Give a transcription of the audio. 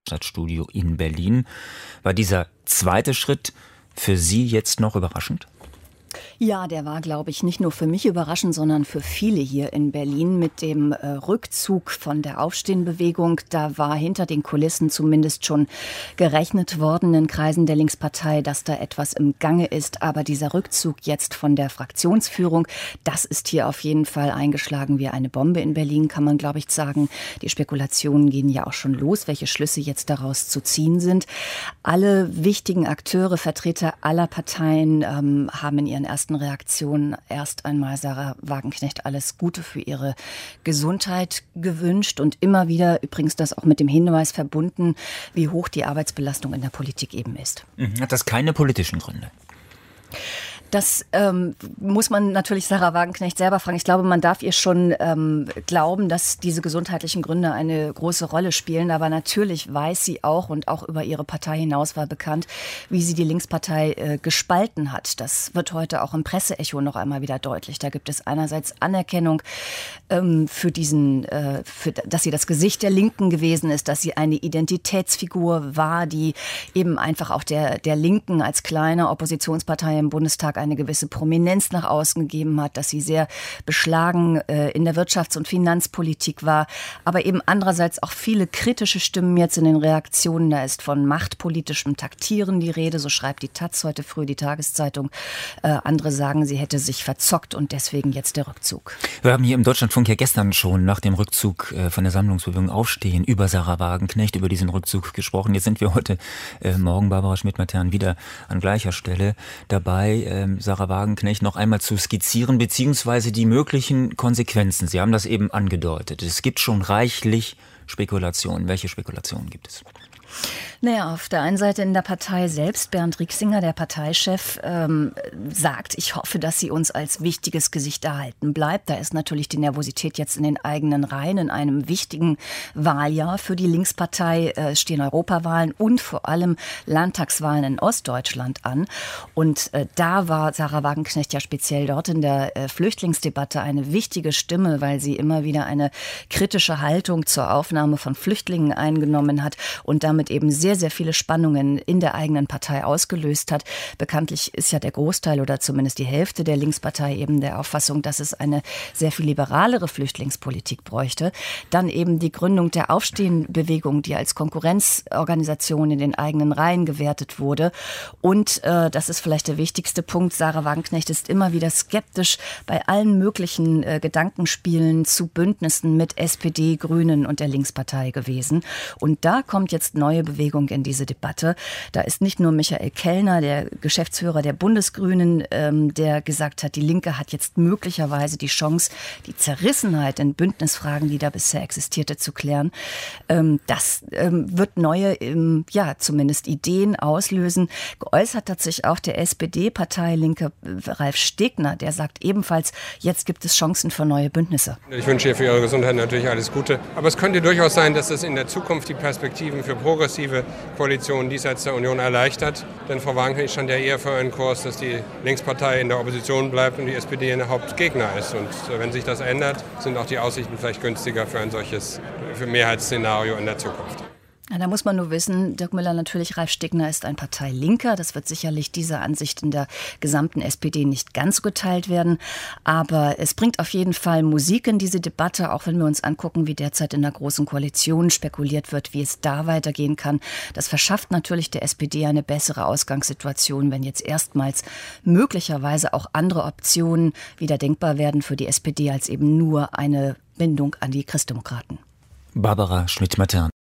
Hauptstadtstudio in Berlin. War dieser zweite Schritt für Sie jetzt noch überraschend? Ja, der war, glaube ich, nicht nur für mich überraschend, sondern für viele hier in Berlin mit dem Rückzug von der Aufstehenbewegung. Da war hinter den Kulissen zumindest schon gerechnet worden in Kreisen der Linkspartei, dass da etwas im Gange ist. Aber dieser Rückzug jetzt von der Fraktionsführung, das ist hier auf jeden Fall eingeschlagen wie eine Bombe in Berlin, kann man, glaube ich, sagen. Die Spekulationen gehen ja auch schon los, welche Schlüsse jetzt daraus zu ziehen sind. Alle wichtigen Akteure, Vertreter aller Parteien haben in ihren ersten Reaktionen erst einmal Sarah Wagenknecht alles Gute für ihre Gesundheit gewünscht und immer wieder übrigens das auch mit dem Hinweis verbunden, wie hoch die Arbeitsbelastung in der Politik eben ist. Hat das keine politischen Gründe? Das muss man natürlich Sarah Wagenknecht selber fragen. Ich glaube, man darf ihr schon glauben, dass diese gesundheitlichen Gründe eine große Rolle spielen. Aber natürlich weiß sie auch und auch über ihre Partei hinaus war bekannt, wie sie die Linkspartei gespalten hat. Das wird heute auch im Presseecho noch einmal wieder deutlich. Da gibt es einerseits Anerkennung für dass sie das Gesicht der Linken gewesen ist, dass sie eine Identitätsfigur war, die eben einfach auch der Linken als kleine Oppositionspartei im Bundestag eine gewisse Prominenz nach außen gegeben hat, dass sie sehr beschlagen in der Wirtschafts- und Finanzpolitik war, aber eben andererseits auch viele kritische Stimmen jetzt in den Reaktionen. Da ist von machtpolitischem Taktieren die Rede, so schreibt die Taz heute früh, die Tageszeitung. Andere sagen, sie hätte sich verzockt und deswegen jetzt der Rückzug. Wir haben hier im Deutschlandfunk ja gestern schon nach dem Rückzug von der Sammlungsbewegung Aufstehen über Sarah Wagenknecht, über diesen Rückzug gesprochen. Jetzt sind wir heute morgen, Barbara Schmidt-Matern, wieder an gleicher Stelle dabei, Sarah Wagenknecht noch einmal zu skizzieren, beziehungsweise die möglichen Konsequenzen. Sie haben das eben angedeutet. Es gibt schon reichlich Spekulationen. Welche Spekulationen gibt es? Naja, auf der einen Seite in der Partei selbst, Bernd Rixinger, der Parteichef, sagt, ich hoffe, dass sie uns als wichtiges Gesicht erhalten bleibt. Da ist natürlich die Nervosität jetzt in den eigenen Reihen. In einem wichtigen Wahljahr für die Linkspartei stehen Europawahlen und vor allem Landtagswahlen in Ostdeutschland an. Und da war Sarah Wagenknecht ja speziell dort in der Flüchtlingsdebatte eine wichtige Stimme, weil sie immer wieder eine kritische Haltung zur Aufnahme von Flüchtlingen eingenommen hat und damit eben sehr, sehr viele Spannungen in der eigenen Partei ausgelöst hat. Bekanntlich ist ja der Großteil oder zumindest die Hälfte der Linkspartei eben der Auffassung, dass es eine sehr viel liberalere Flüchtlingspolitik bräuchte. Dann eben die Gründung der Aufstehen-Bewegung, die als Konkurrenzorganisation in den eigenen Reihen gewertet wurde. Und das ist vielleicht der wichtigste Punkt, Sarah Wagenknecht ist immer wieder skeptisch bei allen möglichen Gedankenspielen zu Bündnissen mit SPD, Grünen und der Linkspartei gewesen. Und da kommt jetzt neue Bewegung in diese Debatte. Da ist nicht nur Michael Kellner, der Geschäftsführer der Bundesgrünen, der gesagt hat, die Linke hat jetzt möglicherweise die Chance, die Zerrissenheit in Bündnisfragen, die da bisher existierte, zu klären. Das wird neue, zumindest Ideen auslösen. Geäußert hat sich auch der SPD-Parteilinke Ralf Stegner, der sagt ebenfalls, jetzt gibt es Chancen für neue Bündnisse. Ich wünsche ihr für Ihre Gesundheit natürlich alles Gute. Aber es könnte durchaus sein, dass es in der Zukunft die Perspektiven für progressive Koalitionen diesseits der Union erleichtert. Denn Frau Wagenknecht stand ja eher für einen Kurs, dass die Linkspartei in der Opposition bleibt und die SPD der Hauptgegner ist. Und wenn sich das ändert, sind auch die Aussichten vielleicht günstiger für ein solches Mehrheitsszenario in der Zukunft. Ja, da muss man nur wissen, Dirk Müller, natürlich, Ralf Stegner ist ein Parteilinker. Das wird sicherlich dieser Ansicht in der gesamten SPD nicht ganz so geteilt werden. Aber es bringt auf jeden Fall Musik in diese Debatte, auch wenn wir uns angucken, wie derzeit in der Großen Koalition spekuliert wird, wie es da weitergehen kann. Das verschafft natürlich der SPD eine bessere Ausgangssituation, wenn jetzt erstmals möglicherweise auch andere Optionen wieder denkbar werden für die SPD als eben nur eine Bindung an die Christdemokraten. Barbara Schmidt-Matern.